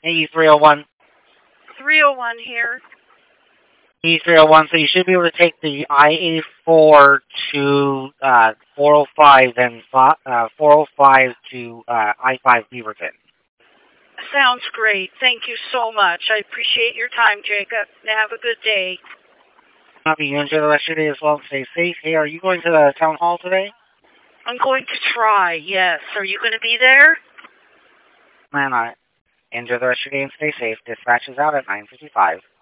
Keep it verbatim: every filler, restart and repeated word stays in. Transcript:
E three oh one. three oh one here. E three oh one, so you should be able to take the I eighty-four to uh, four oh five, then uh, four oh five to uh, I five Beaverton. Sounds great. Thank you so much. I appreciate your time, Jacob. Have a good day. Happy you enjoy the rest of your day as well and stay safe. Hey, are you going to the town hall today? I'm going to try, yes. Are you going to be there? Man, I enjoy the rest of your day and stay safe. Dispatch is out at nine fifty-five.